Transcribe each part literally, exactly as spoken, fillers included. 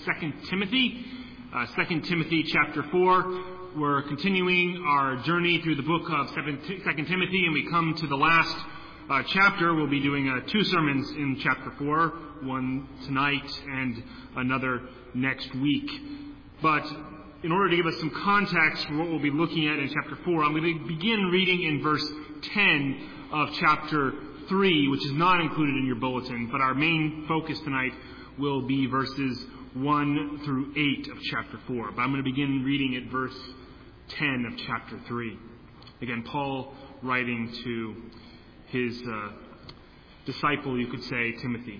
Second Timothy. Uh, Second Timothy chapter four. We're continuing our journey through the book of Second Timothy, and we come to the last uh, chapter. We'll be doing uh, two sermons in chapter four, one tonight and another next week. But in order to give us some context for what we'll be looking at in chapter four, I'm going to begin reading in verse ten of chapter three, which is not included in your bulletin, but our main focus tonight will be verses one through eight of chapter four. But I'm going to begin reading at verse ten of chapter three. Again, Paul writing to his uh, disciple, you could say, Timothy.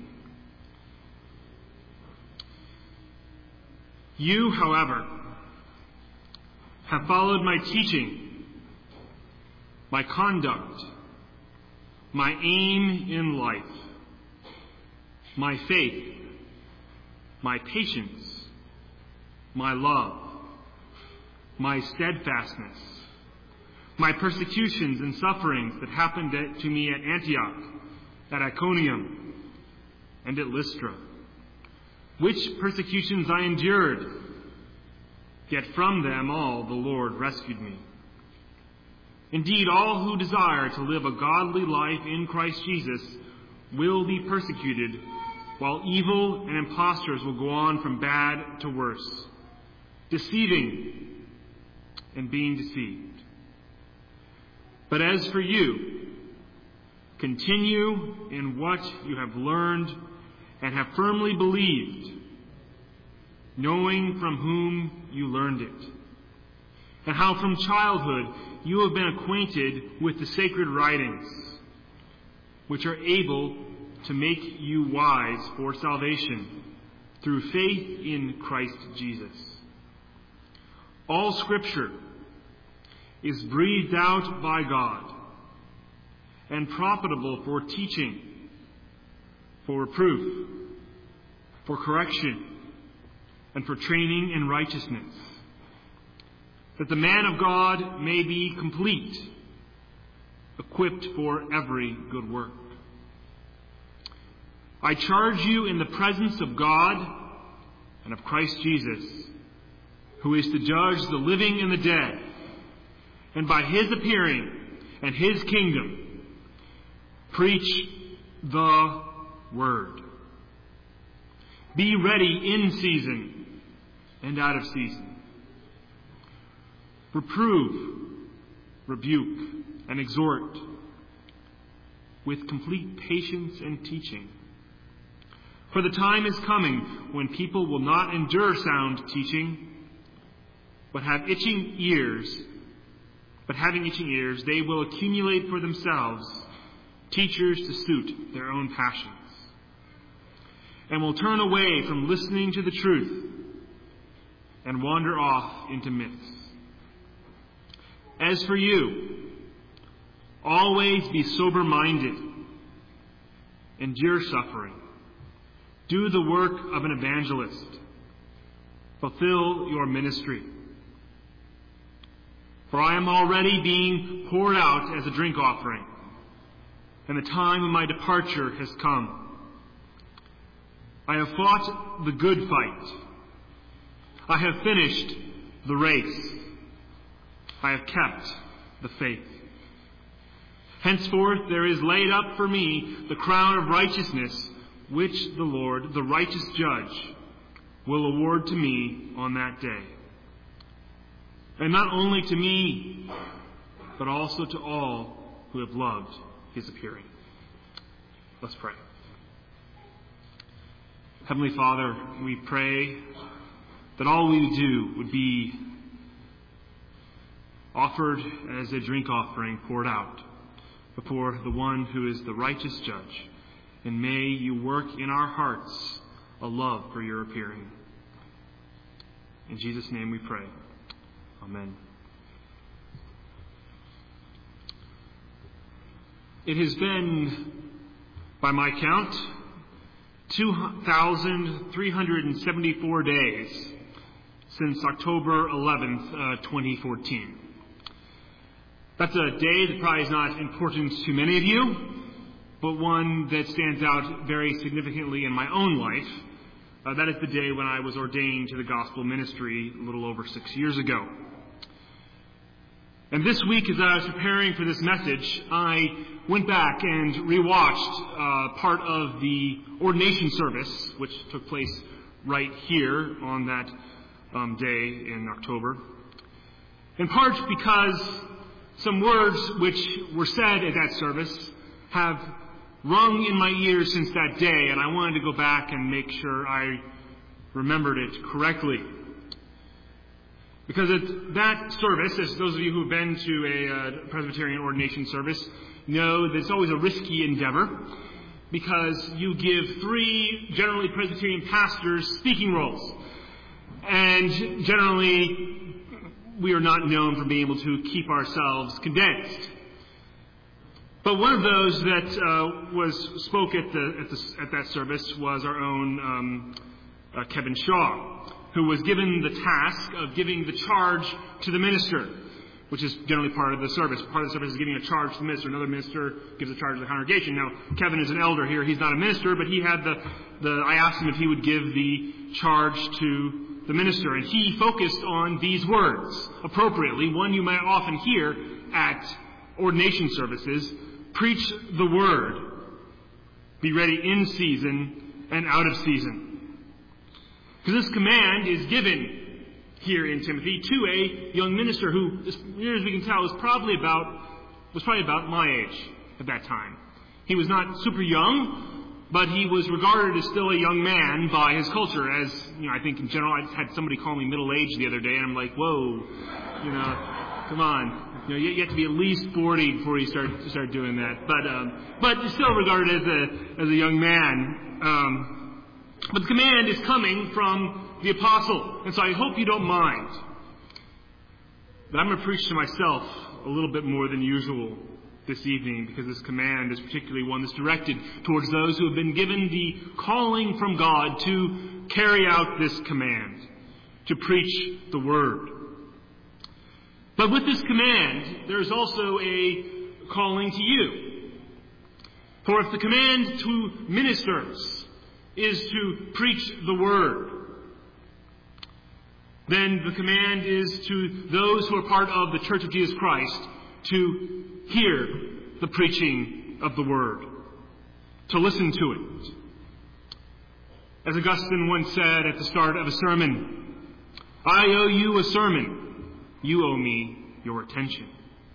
You, however, have followed my teaching, my conduct, my aim in life, my faith, my patience, my love, my steadfastness, my persecutions and sufferings that happened to me at Antioch, at Iconium, and at Lystra, which persecutions I endured, yet from them all the Lord rescued me. Indeed, all who desire to live a godly life in Christ Jesus will be persecuted, while evil and impostors will go on from bad to worse, deceiving and being deceived. But as for you, continue in what you have learned and have firmly believed, knowing from whom you learned it, and how from childhood you have been acquainted with the sacred writings, which are able to make you wise for salvation through faith in Christ Jesus. All Scripture is breathed out by God and profitable for teaching, for reproof, for correction, and for training in righteousness, that the man of God may be complete, equipped for every good work. I charge you in the presence of God and of Christ Jesus, who is to judge the living and the dead, and by his appearing and his kingdom, preach the word. Be ready in season and out of season. Reprove, rebuke, and exhort with complete patience and teaching. For the time is coming when people will not endure sound teaching, but have itching ears, but having itching ears, they will accumulate for themselves teachers to suit their own passions, and will turn away from listening to the truth and wander off into myths. As for you, always be sober-minded, endure suffering, do the work of an evangelist, fulfill your ministry. For I am already being poured out as a drink offering, and the time of my departure has come. I have fought the good fight. I have finished the race. I have kept the faith. Henceforth there is laid up for me the crown of righteousness, which the Lord, the righteous judge, will award to me on that day. And not only to me, but also to all who have loved his appearing. Let's pray. Heavenly Father, we pray that all we do would be offered as a drink offering poured out before the one who is the righteous judge. And may you work in our hearts a love for your appearing. In Jesus' name we pray. Amen. It has been, by my count, two thousand three hundred seventy-four days since October eleventh, uh, twenty fourteen. That's a day that probably is not important to many of you, but one that stands out very significantly in my own life, Uh, that is the day when I was ordained to the gospel ministry a little over six years ago. And this week, as I was preparing for this message, I went back and rewatched uh, part of the ordination service, which took place right here on that um, day in October. In part because some words which were said at that service have rung in my ears since that day, and I wanted to go back and make sure I remembered it correctly. Because at that service, as those of you who have been to a uh, Presbyterian ordination service know, that it's always a risky endeavor, because you give three generally Presbyterian pastors speaking roles. And generally, we are not known for being able to keep ourselves condensed. But one of those that uh, was spoke at the, at the at that service was our own um, uh, Kevin Shaw, who was given the task of giving the charge to the minister, which is generally part of the service. Part of the service is giving a charge to the minister. Another minister gives a charge to the congregation. Now, Kevin is an elder here. He's not a minister, but he had the, the I asked him if he would give the charge to the minister, and he focused on these words appropriately. One you might often hear at ordination services: preach the word, be ready in season and out of season. Because this command is given here in Timothy to a young minister who, as near as we can tell, was probably about was probably about my age at that time. He was not super young, but he was regarded as still a young man by his culture. As you know, I think in general, I had somebody call me middle-aged the other day, and I'm like, whoa, you know, come on. You know, you have to be at least forty before you start start doing that. But um, but still regarded as a as a young man. Um, but the command is coming from the apostle, and so I hope you don't mind. But I'm going to preach to myself a little bit more than usual this evening, because this command is particularly one that's directed towards those who have been given the calling from God to carry out this command, to preach the word. But with this command, there is also a calling to you. For if the command to ministers is to preach the word, then the command is to those who are part of the Church of Jesus Christ to hear the preaching of the word, to listen to it. As Augustine once said at the start of a sermon, I owe you a sermon. You owe me your attention.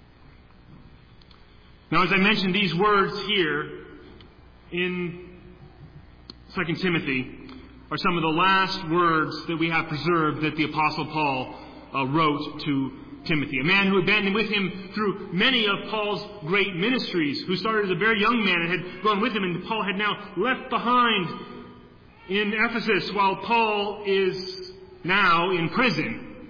Now, as I mentioned, these words here in Second Timothy are some of the last words that we have preserved that the Apostle Paul uh, wrote to Timothy, a man who had been with him through many of Paul's great ministries, who started as a very young man and had gone with him, and Paul had now left behind in Ephesus while Paul is now in prison,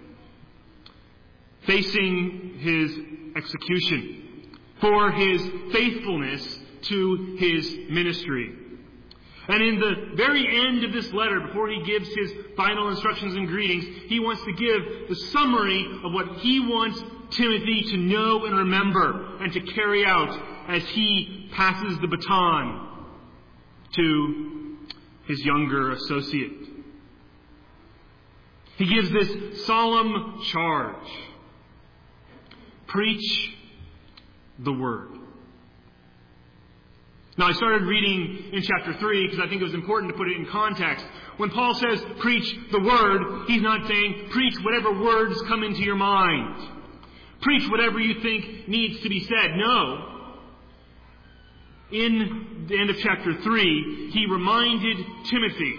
facing his execution for his faithfulness to his ministry. And in the very end of this letter, before he gives his final instructions and greetings, he wants to give the summary of what he wants Timothy to know and remember and to carry out as he passes the baton to his younger associate. He gives this solemn charge: preach the word. Now, I started reading in chapter three because I think it was important to put it in context. When Paul says preach the word, he's not saying preach whatever words come into your mind. Preach whatever you think needs to be said. No. In the end of chapter three, he reminded Timothy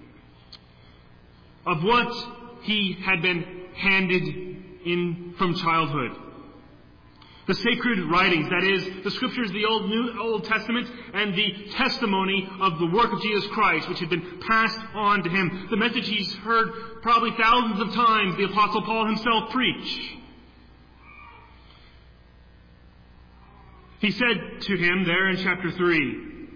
of what he had been handed in from childhood. The sacred writings, that is, the scriptures of the Old New Old Testament and the testimony of the work of Jesus Christ, which had been passed on to him. The message he's heard probably thousands of times the Apostle Paul himself preach. He said to him there in chapter three,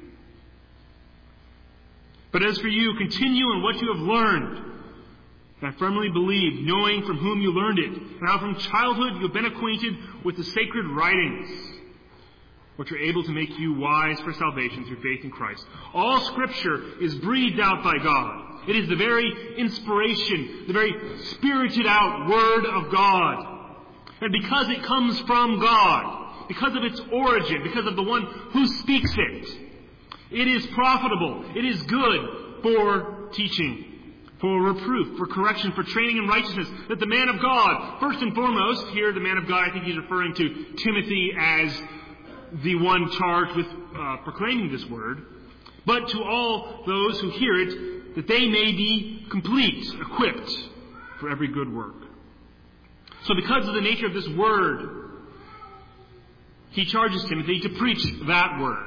"But as for you, continue in what you have learned, and I firmly believe, knowing from whom you learned it, and how from childhood you have been acquainted with the sacred writings, which are able to make you wise for salvation through faith in Christ. All Scripture is breathed out by God It is the very inspiration, the very spirited out Word of God. And because it comes from God, because of its origin, because of the one who speaks it, it is profitable, it is good for teaching, for reproof, for correction, for training in righteousness, that the man of God, first and foremost, here the man of God, I think he's referring to Timothy as the one charged with uh, proclaiming this word, but to all those who hear it, that they may be complete, equipped for every good work. So because of the nature of this word, he charges Timothy to preach that word.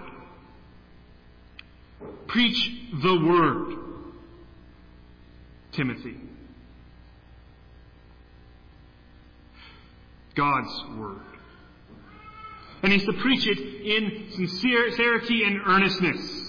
Preach the word, Timothy. God's word. And he's to preach it in sincerity and earnestness.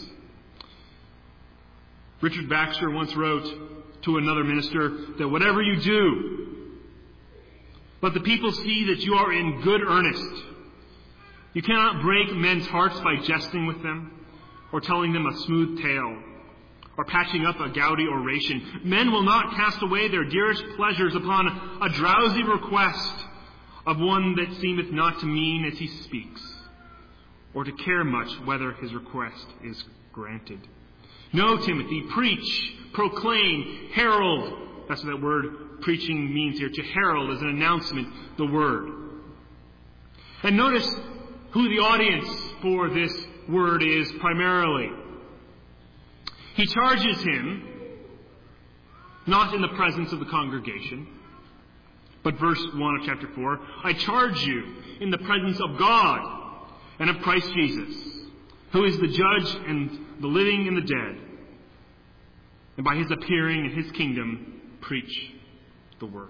Richard Baxter once wrote to another minister that whatever you do, let the people see that you are in good earnest. You cannot break men's hearts by jesting with them, or telling them a smooth tale, or patching up a gaudy oration. Men will not cast away their dearest pleasures upon a drowsy request of one that seemeth not to mean as he speaks, or to care much whether his request is granted. No, Timothy, preach, proclaim, herald. That's what that word preaching means here. To herald as an announcement, the word. And notice who the audience for this word is primarily. He charges him not in the presence of the congregation, but verse one of chapter four, I charge you in the presence of God and of Christ Jesus, who is the judge and the living and the dead, and by his appearing in his kingdom, preach the word.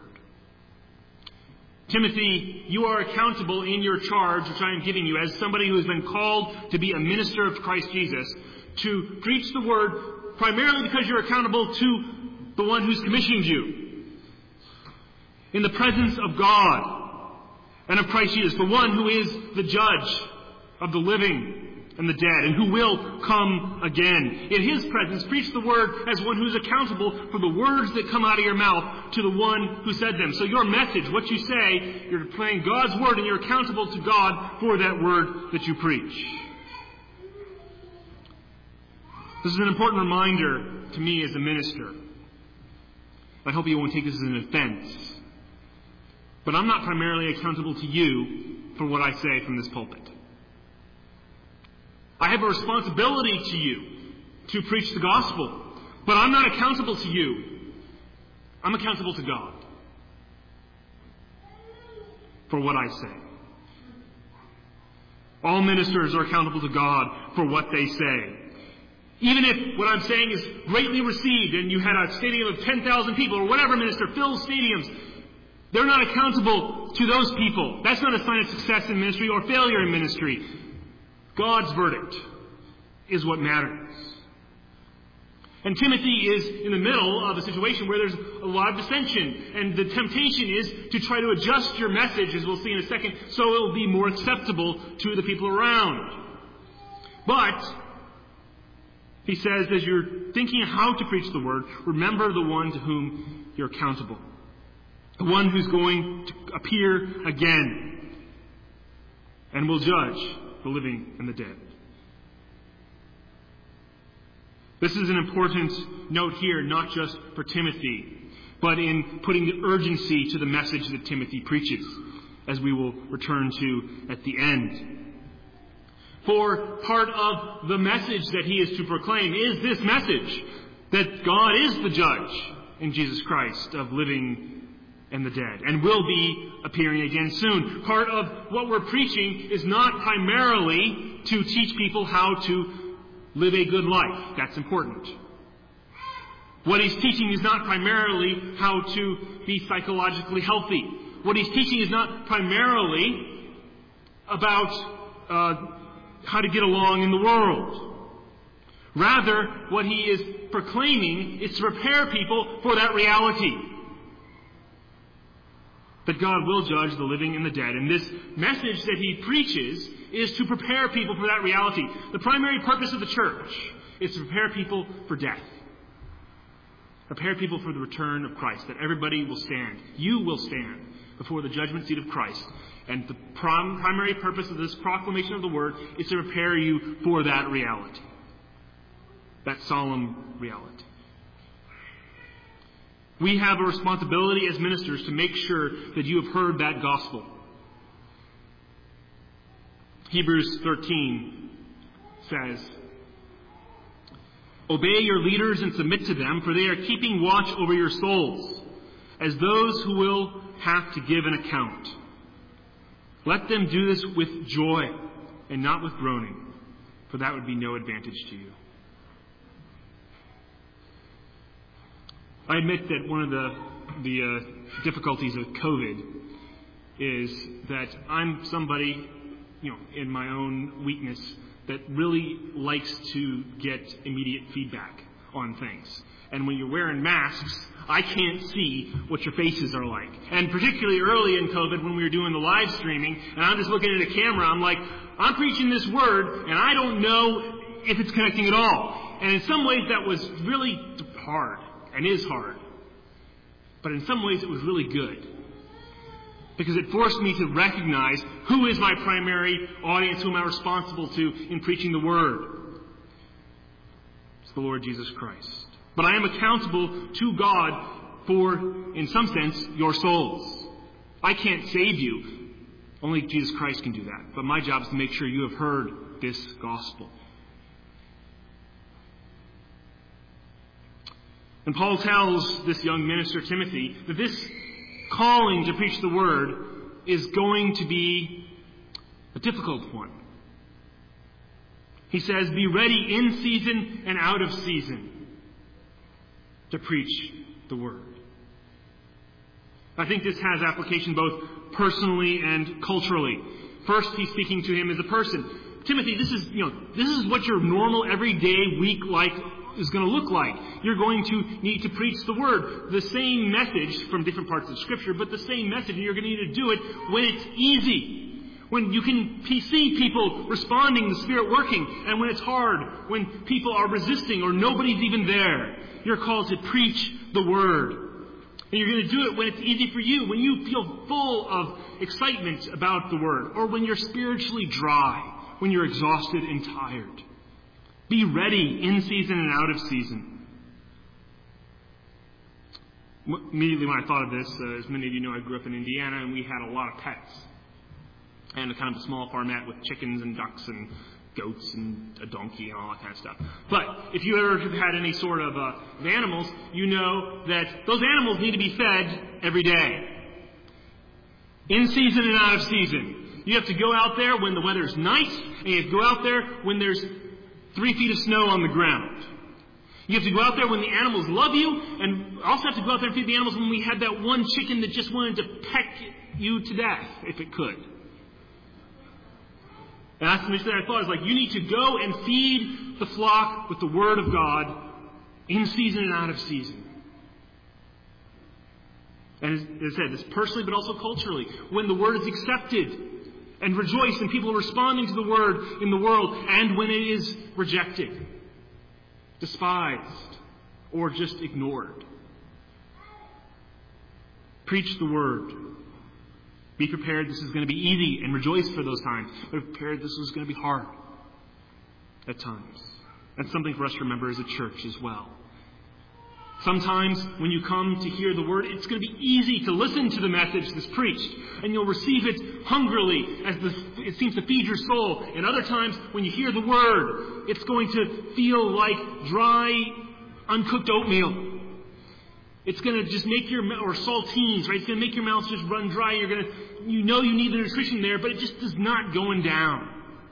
Timothy, you are accountable in your charge, which I am giving you, as somebody who has been called to be a minister of Christ Jesus, to preach the word primarily because you're accountable to the one who's commissioned you. In the presence of God and of Christ Jesus, the one who is the judge of the living and the dead, and who will come again. In his presence, preach the word as one who's accountable for the words that come out of your mouth to the one who said them. So your message, what you say, you're playing God's word, and you're accountable to God for that word that you preach. This is an important reminder to me as a minister. I hope you won't take this as an offense. But I'm not primarily accountable to you for what I say from this pulpit. I have a responsibility to you to preach the gospel, but I'm not accountable to you. I'm accountable to God for what I say. All ministers are accountable to God for what they say. Even if what I'm saying is greatly received and you had a stadium of ten thousand people, or whatever minister fills stadiums, they're not accountable to those people. That's not a sign of success in ministry or failure in ministry. God's verdict is what matters. And Timothy is in the middle of a situation where there's a lot of dissension. And the temptation is to try to adjust your message, as we'll see in a second, so it will be more acceptable to the people around. But he says, as you're thinking how to preach the word, remember the one to whom you're accountable. The one who's going to appear again and will judge the living and the dead. This is an important note here, not just for Timothy, but in putting the urgency to the message that Timothy preaches, as we will return to at the end. For part of the message that he is to proclaim is this message, that God is the judge in Jesus Christ of living and the dead, and will be appearing again soon. Part of what we're preaching is not primarily to teach people how to live a good life. That's important. What he's teaching is not primarily how to be psychologically healthy. What he's teaching is not primarily about uh, how to get along in the world. Rather, what he is proclaiming is to prepare people for that reality, that God will judge the living and the dead. And this message that he preaches is to prepare people for that reality. The primary purpose of the church is to prepare people for death. Prepare people for the return of Christ, that everybody will stand. You will stand before the judgment seat of Christ. And the prom- primary purpose of this proclamation of the Word is to prepare you for that reality. That solemn reality. We have a responsibility as ministers to make sure that you have heard that gospel. Hebrews thirteen says, "Obey your leaders and submit to them, for they are keeping watch over your souls, as those who will have to give an account. Let them do this with joy and not with groaning, for that would be no advantage to you." I admit that one of the, the uh, difficulties of COVID is that I'm somebody, you know, in my own weakness, that really likes to get immediate feedback on things. And when you're wearing masks, I can't see what your faces are like. And particularly early in COVID when we were doing the live streaming, and I'm just looking at a camera, I'm like, I'm preaching this word, and I don't know if it's connecting at all. And in some ways that was really hard, and is hard. But in some ways it was really good. Because it forced me to recognize who is my primary audience, who am I responsible to in preaching the Word. It's the Lord Jesus Christ. But I am accountable to God for, in some sense, your souls. I can't save you. Only Jesus Christ can do that. But my job is to make sure you have heard this gospel. And Paul tells this young minister, Timothy, that this calling to preach the Word is going to be a difficult one. He says, be ready in season and out of season to preach the Word. I think this has application both personally and culturally. First, he's speaking to him as a person. Timothy, this is, you know, this is what your normal, everyday, week like is going to look like. You're going to need to preach the Word. The same message from different parts of Scripture, but the same message, and you're going to need to do it when it's easy. When you can see people responding, the Spirit working, and when it's hard, when people are resisting or nobody's even there. You're called to preach the Word. And you're going to do it when it's easy for you, when you feel full of excitement about the Word, or when you're spiritually dry, when you're exhausted and tired. Be ready in season and out of season. Immediately when I thought of this, uh, as many of you know, I grew up in Indiana, and we had a lot of pets. And a kind of a small farmette with chickens and ducks and goats and a donkey and all that kind of stuff. But if you ever have had any sort of, uh, of animals, you know that those animals need to be fed every day. In season and out of season. You have to go out there when the weather's nice, and you have to go out there when there's three feet of snow on the ground. You have to go out there when the animals love you, and also have to go out there and feed the animals when we had that one chicken that just wanted to peck you to death, if it could. And that's the mission that I thought, is like, you need to go and feed the flock with the Word of God in season and out of season. And as I said, this personally but also culturally, when the Word is accepted, and rejoice in people responding to the Word in the world, and when it is rejected, despised, or just ignored. Preach the Word. Be prepared this is going to be easy, and rejoice for those times. But be prepared this is going to be hard at times. That's something for us to remember as a church as well. Sometimes when you come to hear the Word, it's going to be easy to listen to the message that's preached, and you'll receive it hungrily as the, it seems to feed your soul. And other times when you hear the Word, it's going to feel like dry, uncooked oatmeal. It's going to just make your, or saltines, right? It's going to make your mouth just run dry. You're going to, you know you need the nutrition there, but it just is not going down.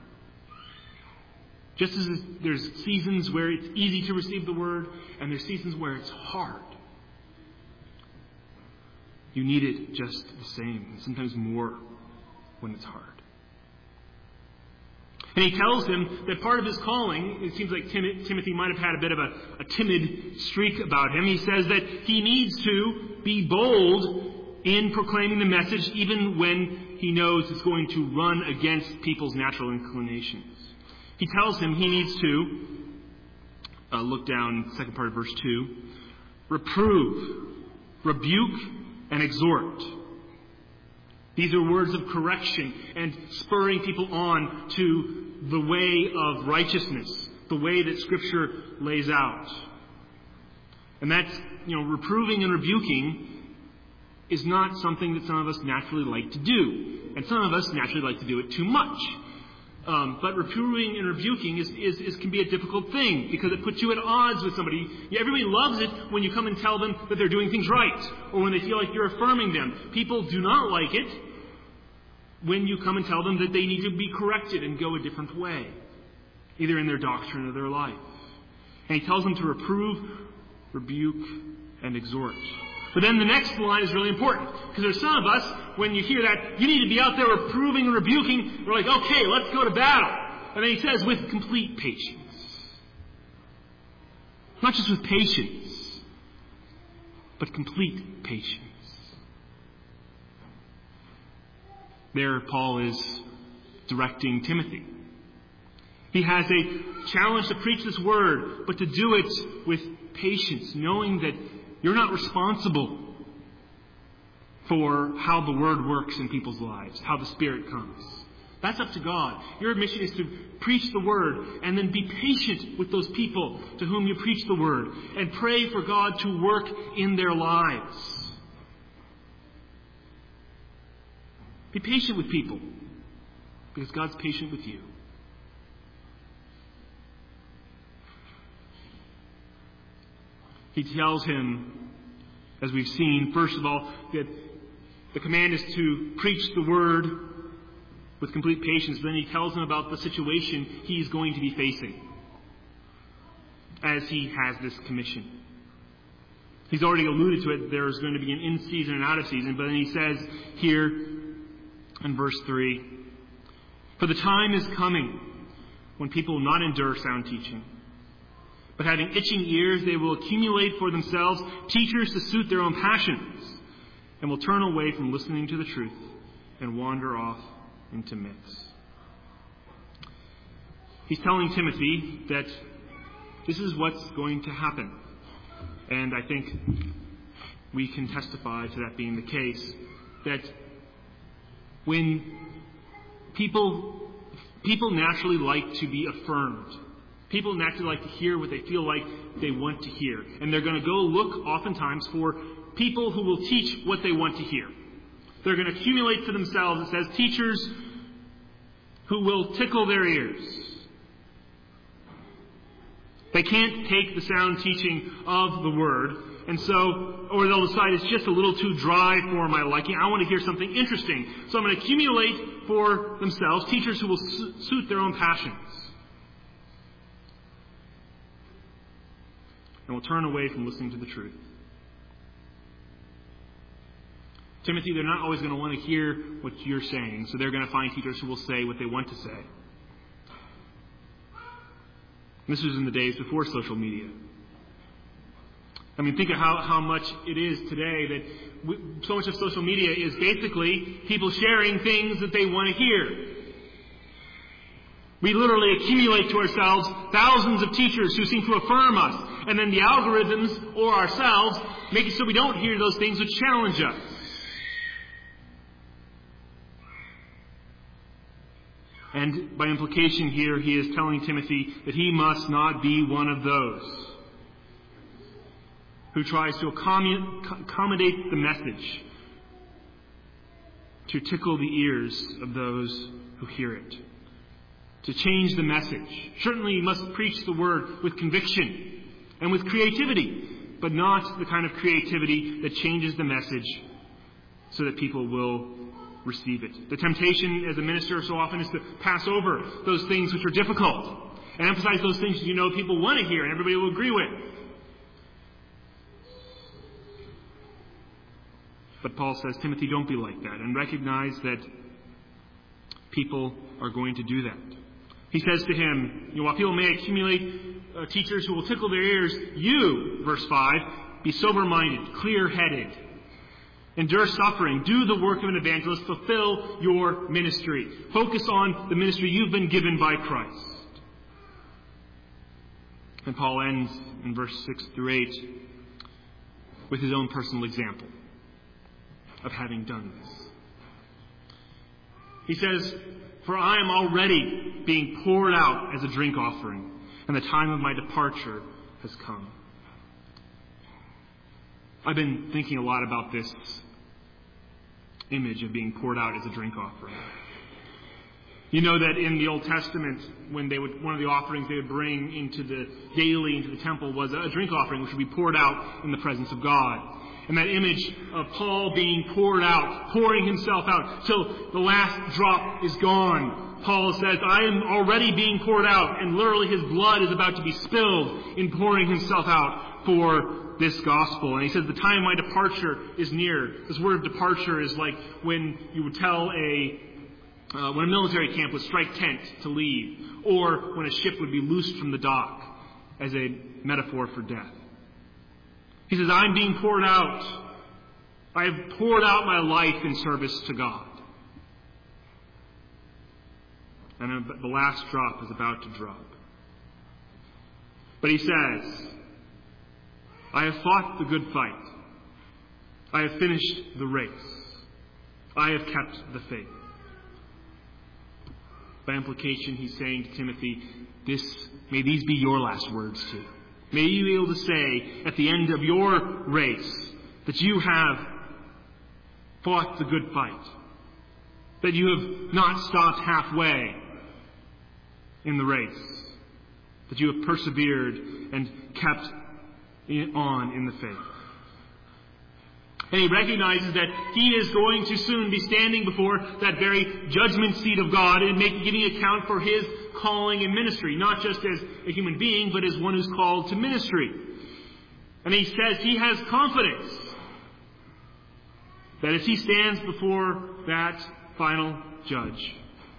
Just as there's seasons where it's easy to receive the Word, and there's seasons where it's hard. You need it just the same, and sometimes more when it's hard. And he tells him that part of his calling, it seems like Tim- Timothy might have had a bit of a, a timid streak about him. He says that he needs to be bold in proclaiming the message, even when he knows it's going to run against people's natural inclinations. He tells him he needs to, uh, look down, second part of verse two, reprove, rebuke, and exhort. These are words of correction and spurring people on to the way of righteousness, the way that Scripture lays out. And that's, you know, reproving and rebuking is not something that some of us naturally like to do. And some of us naturally like to do it too much. Um, but reproving and rebuking is, is, is can be a difficult thing because it puts you at odds with somebody. Everybody loves it when you come and tell them that they're doing things right, or when they feel like you're affirming them. People do not like it when you come and tell them that they need to be corrected and go a different way, either in their doctrine or their life. And he tells them to reprove, rebuke, and exhort. But then the next line is really important, because there's some of us, when you hear that, you need to be out there reproving and rebuking, we're like, okay, let's go to battle. And then he says, with complete patience. Not just with patience, but complete patience. There, Paul is directing Timothy. He has a challenge to preach this word, but to do it with patience, knowing that you're not responsible for how the Word works in people's lives, how the Spirit comes. That's up to God. Your mission is to preach the Word and then be patient with those people to whom you preach the Word and pray for God to work in their lives. Be patient with people because God's patient with you. He tells him, as we've seen, first of all, that the command is to preach the word with complete patience. Then he tells him about the situation he's going to be facing as he has this commission. He's already alluded to it. There's going to be an in-season and out-of-season. But then he says here in verse three, "For the time is coming when people will not endure sound teaching, but having itching ears, they will accumulate for themselves teachers to suit their own passions, and will turn away from listening to the truth and wander off into myths." He's telling Timothy that this is what's going to happen. And I think we can testify to that being the case, that when people, people naturally like to be affirmed. People naturally like to hear what they feel like they want to hear. And they're going to go look oftentimes for people who will teach what they want to hear. They're going to accumulate for themselves, it says, teachers who will tickle their ears. They can't take the sound teaching of the Word. And so, or they'll decide it's just a little too dry for my liking. I want to hear something interesting. So I'm going to accumulate for themselves teachers who will su- suit their own passions. And will turn away from listening to the truth. Timothy, they're not always going to want to hear what you're saying, so they're going to find teachers who will say what they want to say. This was in the days before social media. I mean, think of how, how much it is today that we, so much of social media is basically people sharing things that they want to hear. We literally accumulate to ourselves thousands of teachers who seem to affirm us. And then the algorithms or ourselves make it so we don't hear those things which challenge us. And by implication here, he is telling Timothy that he must not be one of those who tries to accommodate the message to tickle the ears of those who hear it. To change the message. Certainly you must preach the word with conviction and with creativity, but not the kind of creativity that changes the message so that people will receive it. The temptation as a minister so often is to pass over those things which are difficult and emphasize those things that you know people want to hear and everybody will agree with. But Paul says, Timothy, don't be like that, and recognize that people are going to do that. He says to him, you know, while people may accumulate uh, teachers who will tickle their ears, you, verse five, be sober-minded, clear-headed, endure suffering, do the work of an evangelist, fulfill your ministry. Focus on the ministry you've been given by Christ. And Paul ends in verse six through eight with his own personal example of having done this. He says, "For I am already being poured out as a drink offering, and the time of my departure has come." I've been thinking a lot about this image of being poured out as a drink offering. You know that in the Old Testament, when they would, one of the offerings they would bring into the daily into the temple was a drink offering, which would be poured out in the presence of God. And that image of Paul being poured out, pouring himself out till the last drop is gone. Paul says, "I am already being poured out," and literally his blood is about to be spilled in pouring himself out for this gospel. And he says, "The time of my departure is near." This word departure is like when you would tell a Uh, when a military camp would strike tent to leave, or when a ship would be loosed from the dock, as a metaphor for death. He says, "I'm being poured out. I have poured out my life in service to God." And the last drop is about to drop. But he says, "I have fought the good fight. I have finished the race. I have kept the faith." By implication, he's saying to Timothy, this, may these be your last words too. May you be able to say at the end of your race that you have fought the good fight, that you have not stopped halfway in the race, that you have persevered and kept on in the faith. And he recognizes that he is going to soon be standing before that very judgment seat of God and make, giving account for his calling and ministry, not just as a human being, but as one who's called to ministry. And he says he has confidence that as he stands before that final judge,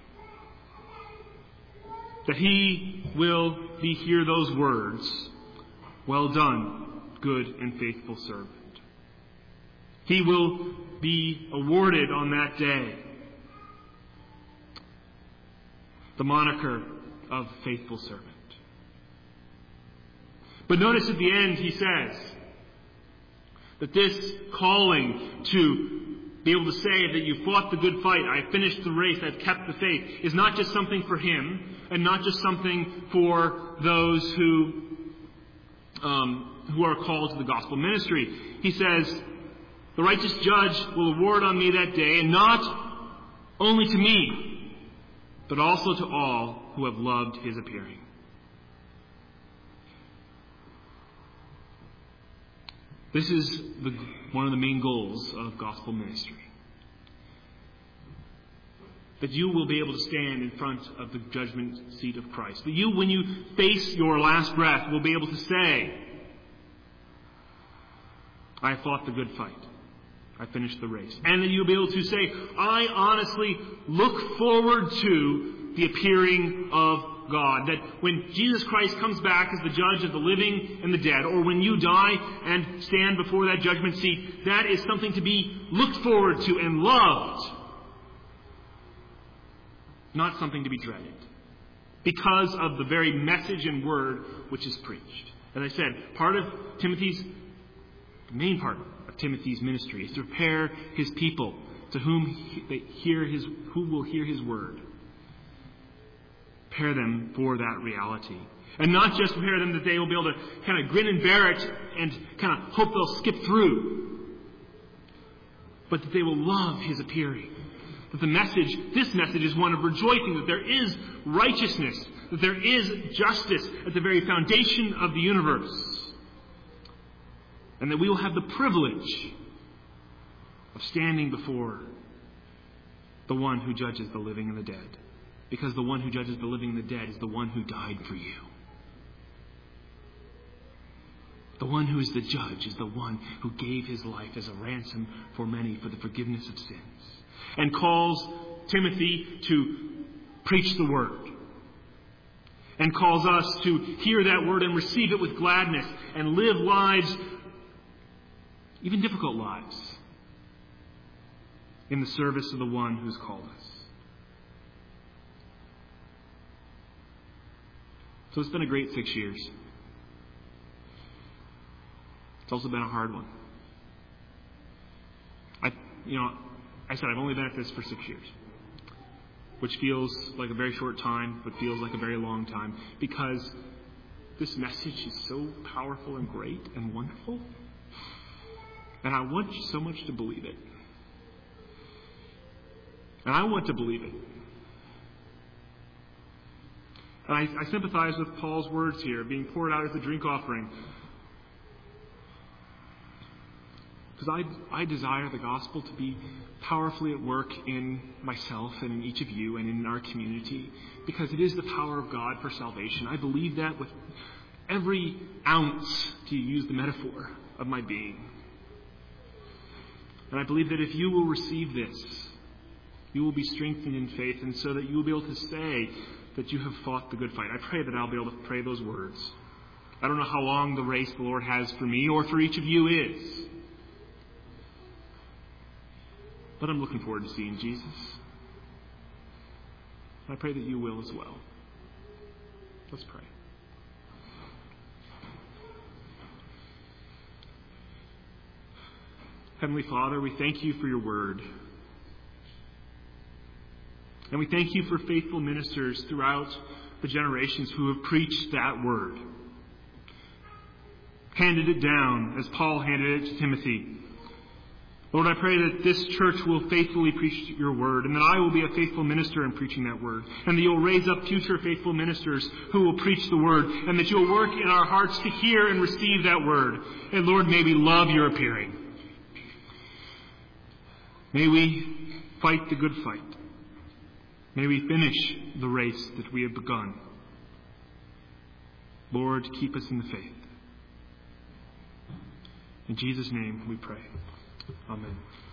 that he will be hear those words, "Well done, good and faithful servant." He will be awarded on that day the moniker of faithful servant. But notice at the end he says that this calling to be able to say that you fought the good fight, I finished the race, I've kept the faith, is not just something for him and not just something for those who um, who are called to the gospel ministry. He says, "The righteous judge will award on me that day, and not only to me, but also to all who have loved his appearing." This is the, one of the main goals of gospel ministry. That you will be able to stand in front of the judgment seat of Christ. That you, when you face your last breath, will be able to say, "I fought the good fight. I finished the race." And that you'll be able to say, "I honestly look forward to the appearing of God." That when Jesus Christ comes back as the judge of the living and the dead, or when you die and stand before that judgment seat, that is something to be looked forward to and loved. Not something to be dreaded. Because of the very message and word which is preached. As I said, part of Timothy's, the main part of Timothy's ministry is to prepare his people to whom he, they hear his, who will hear his word. Prepare them for that reality. And not just prepare them that they will be able to kind of grin and bear it and kind of hope they'll skip through. But that they will love his appearing. That the message, this message is one of rejoicing, that there is righteousness, that there is justice at the very foundation of the universe. And that we will have the privilege of standing before the one who judges the living and the dead. Because the one who judges the living and the dead is the one who died for you. The one who is the judge is the one who gave his life as a ransom for many for the forgiveness of sins. And calls Timothy to preach the word. And calls us to hear that word and receive it with gladness and live lives, even difficult lives, in the service of the one who's called us. So it's been a great six years. It's also been a hard one. I, you know, I said I've only been at this for six years, which feels like a very short time, but feels like a very long time, because this message is so powerful and great and wonderful, and I want you so much to believe it. And I want to believe it. And I, I sympathize with Paul's words here, being poured out as a drink offering. Because I, I desire the gospel to be powerfully at work in myself and in each of you and in our community. Because it is the power of God for salvation. I believe that with every ounce, to use the metaphor, of my being. And I believe that if you will receive this, you will be strengthened in faith, and so that you will be able to say that you have fought the good fight. I pray that I'll be able to pray those words. I don't know how long the race the Lord has for me or for each of you is. But I'm looking forward to seeing Jesus. I pray that you will as well. Let's pray. Heavenly Father, we thank you for your word. And we thank you for faithful ministers throughout the generations who have preached that word. Handed it down as Paul handed it to Timothy. Lord, I pray that this church will faithfully preach your word, and that I will be a faithful minister in preaching that word, and that you'll raise up future faithful ministers who will preach the word, and that you'll work in our hearts to hear and receive that word. And Lord, may we love your appearing. May we fight the good fight. May we finish the race that we have begun. Lord, keep us in the faith. In Jesus' name we pray. Amen.